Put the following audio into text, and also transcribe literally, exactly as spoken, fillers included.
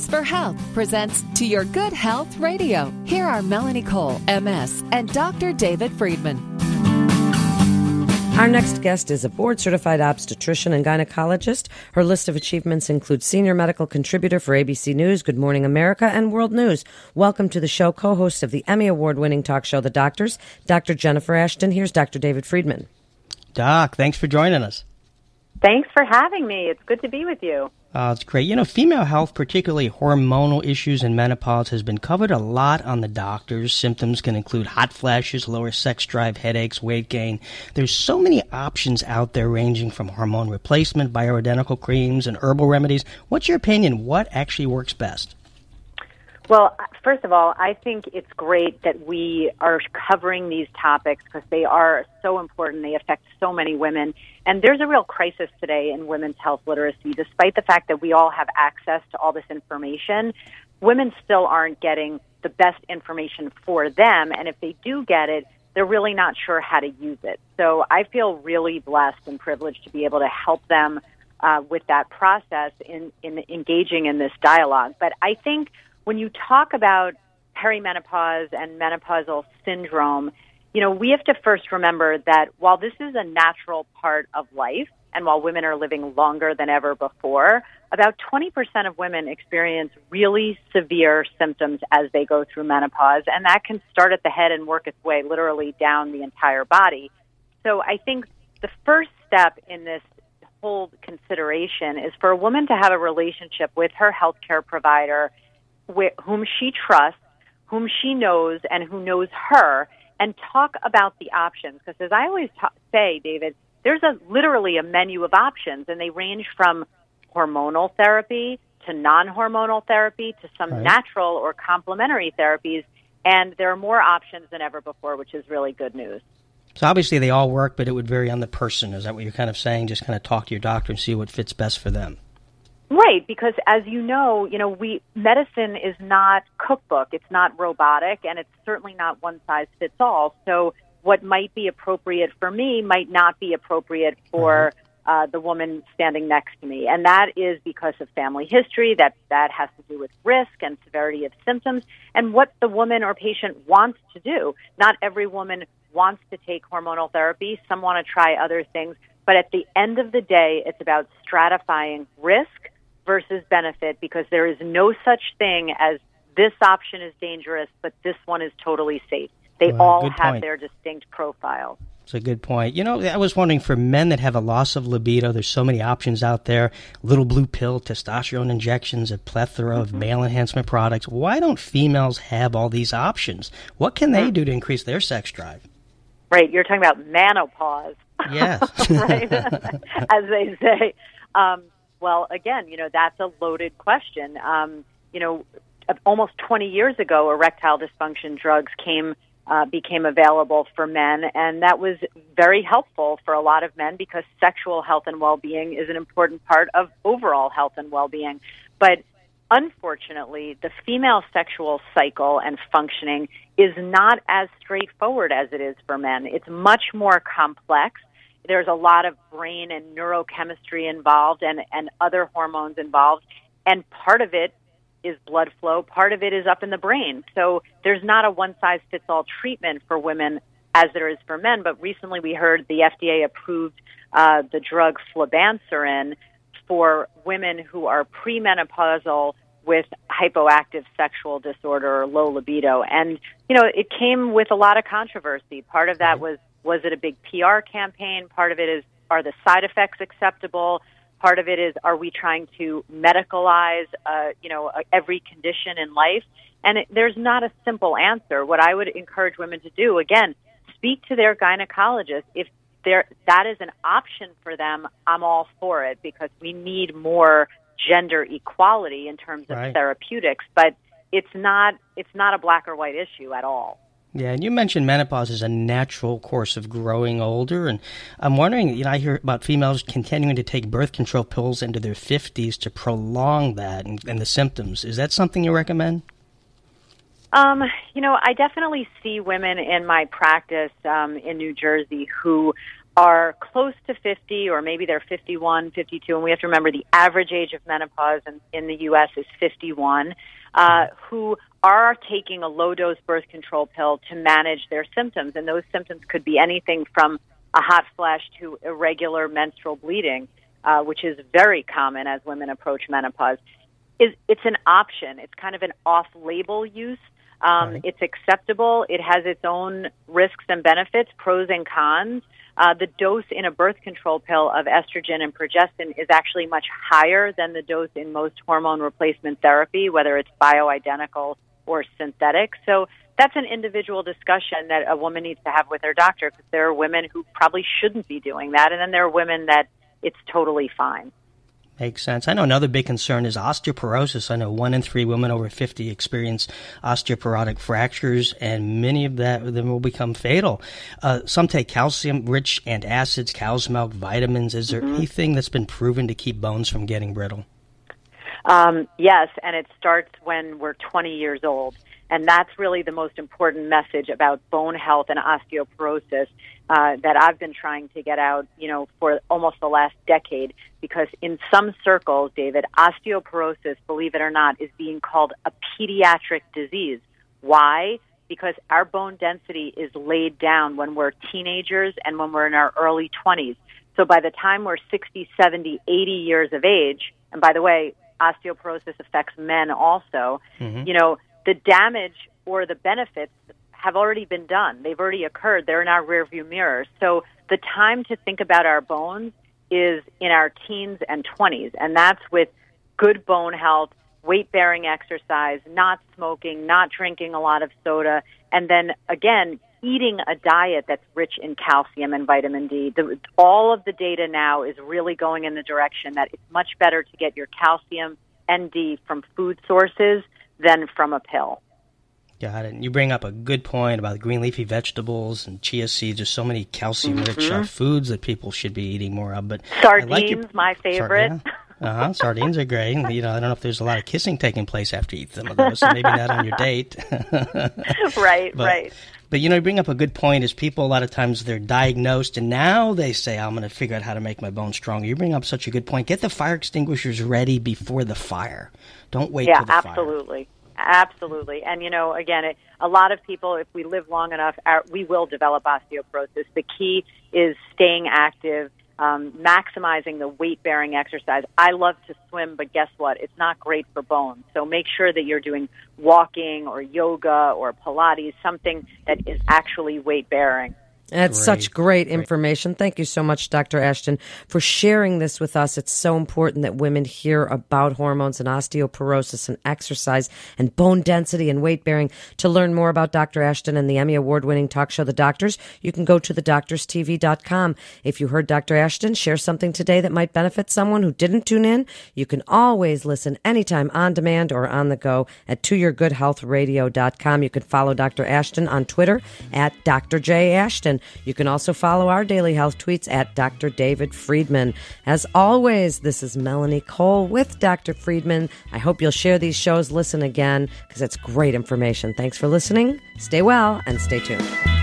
Tips for Health presents To Your Good Health Radio. Here are Melanie Cole, M S, and Doctor David Friedman. Our next guest is a board-certified obstetrician and gynecologist. Her list of achievements includes senior medical contributor for A B C News, Good Morning America, and World News. Welcome to the show, co-host of the Emmy Award-winning talk show, The Doctors, Doctor Jennifer Ashton. Here's Doctor David Friedman. Doc, thanks for joining us. Thanks for having me. It's good to be with you. Uh, it's great. You know, female health, particularly hormonal issues and menopause, has been covered a lot on The Doctors. Symptoms can include hot flashes, lower sex drive, headaches, weight gain. There's so many options out there ranging from hormone replacement, bioidentical creams, and herbal remedies. What's your opinion? What actually works best? Well, first of all, I think it's great that we are covering these topics because they are so important. They affect so many women. And there's a real crisis today in women's health literacy. Despite the fact that we all have access to all this information, women still aren't getting the best information for them. And if they do get it, they're really not sure how to use it. So I feel really blessed and privileged to be able to help them uh, with that process in, in engaging in this dialogue. But I think when you talk about perimenopause and menopausal syndrome, you know, we have to first remember that while this is a natural part of life, and while women are living longer than ever before, about twenty percent of women experience really severe symptoms as they go through menopause, and that can start at the head and work its way literally down the entire body. So I think the first step in this whole consideration is for a woman to have a relationship with her healthcare provider Wh- whom she trusts, whom she knows, and who knows her, and talk about the options. Because as I always ta- say, David, there's a literally a menu of options, and they range from hormonal therapy to non-hormonal therapy to some right. natural or complementary therapies, and there are more options than ever before, which is really good news. So obviously they all work, but it would vary on the person. Is that what you're kind of saying? Just kind of talk to your doctor and see what fits best for them. Right, because as you know, you know, we medicine is not cookbook, it's not robotic, and it's certainly not one size fits all. So what might be appropriate for me might not be appropriate for uh, the woman standing next to me. And that is because of family history, that that has to do with risk and severity of symptoms, and what the woman or patient wants to do. Not every woman wants to take hormonal therapy. Some want to try other things. But at the end of the day, it's about stratifying risk versus benefit, because there is no such thing as this option is dangerous, but this one is totally safe. They well, all have point. their distinct profiles. That's a good point. You know, I was wondering, for men that have a loss of libido, there's so many options out there, little blue pill, testosterone injections, a plethora mm-hmm. of male enhancement products. Why don't females have all these options? What can they mm-hmm. do to increase their sex drive? Right, you're talking about menopause. Yes. Right, as they say. Um, Well, again, you know, that's a loaded question. Um, you know, almost twenty years ago, erectile dysfunction drugs came, uh, became available for men, and that was very helpful for a lot of men because sexual health and well-being is an important part of overall health and well-being. But unfortunately, the female sexual cycle and functioning is not as straightforward as it is for men. It's much more complex. There's a lot of brain and neurochemistry involved and, and other hormones involved. And part of it is blood flow. Part of it is up in the brain. So there's not a one-size-fits-all treatment for women as there is for men. But recently we heard the F D A approved uh, the drug flibanserin for women who are premenopausal with hypoactive sexual disorder or low libido. And, you know, it came with a lot of controversy. Part of that was Was it a big P R campaign? Part of it is, are the side effects acceptable? Part of it is, are we trying to medicalize, uh, you know, every condition in life? And it, there's not a simple answer. What I would encourage women to do, again, speak to their gynecologist. If there that is an option for them, I'm all for it, because we need more gender equality in terms of right. therapeutics. But it's not it's not a black or white issue at all. Yeah, and you mentioned menopause is a natural course of growing older, and I'm wondering, you know, I hear about females continuing to take birth control pills into their fifties to prolong that and, and the symptoms. Is that something you recommend? Um, you know, I definitely see women in my practice um, in New Jersey who are close to fifty, or maybe they're fifty-one, fifty-two, and we have to remember the average age of menopause in, in the U S is fifty-one, uh, who are taking a low-dose birth control pill to manage their symptoms. And those symptoms could be anything from a hot flash to irregular menstrual bleeding, uh, which is very common as women approach menopause. It's, it's an option. It's kind of an off-label use. Um, right. It's acceptable. It has its own risks and benefits, pros and cons. Uh, the dose in a birth control pill of estrogen and progestin is actually much higher than the dose in most hormone replacement therapy, whether it's bioidentical or synthetic. So that's an individual discussion that a woman needs to have with her doctor, because there are women who probably shouldn't be doing that, and then there are women that it's totally fine. Makes sense. I know another big concern is osteoporosis. I know one in three women over fifty experience osteoporotic fractures, and many of that of them will become fatal. Uh, some take calcium-rich antacids, cow's milk, vitamins. Is there mm-hmm. anything that's been proven to keep bones from getting brittle? Um, yes, and it starts when we're twenty years old. And that's really the most important message about bone health and osteoporosis uh, that I've been trying to get out, you know, for almost the last decade. Because in some circles, David, osteoporosis, believe it or not, is being called a pediatric disease. Why? Because our bone density is laid down when we're teenagers and when we're in our early twenties. So by the time we're sixty, seventy, eighty years of age, and by the way, osteoporosis affects men also, mm-hmm. you know, the damage or the benefits have already been done. They've already occurred. They're in our rearview mirror. So the time to think about our bones is in our teens and twenties, and that's with good bone health, weight-bearing exercise, not smoking, not drinking a lot of soda, and then, again, eating a diet that's rich in calcium and vitamin D. The, all of the data now is really going in the direction that it's much better to get your calcium and D from food sources than from a pill. Got it. And you bring up a good point about green leafy vegetables and chia seeds. There's so many calcium-rich mm-hmm. uh, foods that people should be eating more of. But sardines, I like your, my favorite. Sard, yeah. Uh-huh. Sardines are great. You know, I don't know if there's a lot of kissing taking place after you eat some of those, so maybe not on your date. right, but, right. But, you know, you bring up a good point is people, a lot of times, they're diagnosed, and now they say, I'm going to figure out how to make my bones stronger. You bring up such a good point. Get the fire extinguishers ready before the fire. Don't wait yeah, till the absolutely. fire. Absolutely. And, you know, again, it, a lot of people, if we live long enough, our, we will develop osteoporosis. The key is staying active, um, maximizing the weight-bearing exercise. I love to swim, but guess what? It's not great for bones. So make sure that you're doing walking or yoga or Pilates, something that is actually weight-bearing. That's great. Such great information. Thank you so much, Doctor Ashton, for sharing this with us. It's so important that women hear about hormones and osteoporosis and exercise and bone density and weight bearing. To learn more about Doctor Ashton and the Emmy Award-winning talk show, The Doctors, you can go to the doctors t v dot com. If you heard Doctor Ashton share something today that might benefit someone who didn't tune in, you can always listen anytime on demand or on the go at to your good health radio dot com. You can follow Doctor Ashton on Twitter at Doctor J Ashton. You can also follow our daily health tweets at Doctor David Friedman. As always, this is Melanie Cole with Doctor Friedman. I hope you'll share these shows, listen again, because it's great information. Thanks for listening. Stay well and stay tuned.